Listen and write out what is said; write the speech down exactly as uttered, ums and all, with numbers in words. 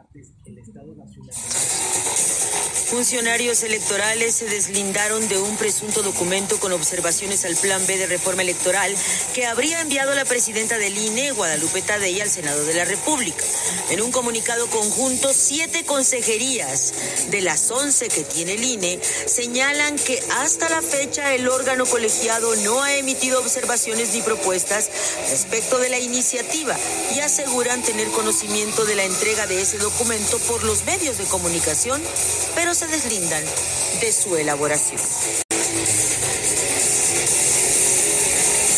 Funcionarios electorales se deslindaron de un presunto documento con observaciones al Plan B de reforma electoral que habría enviado la presidenta del I N E, Guadalupe Tadei, al Senado de la República. En un comunicado conjunto, siete consejerías de las once que tiene el I N E señalan que hasta la fecha el órgano colegiado no ha emitido observaciones ni propuestas respecto de la iniciativa y aseguran tener conocimiento de la entrega de ese documento por los medios de comunicación, pero se deslindan de su elaboración.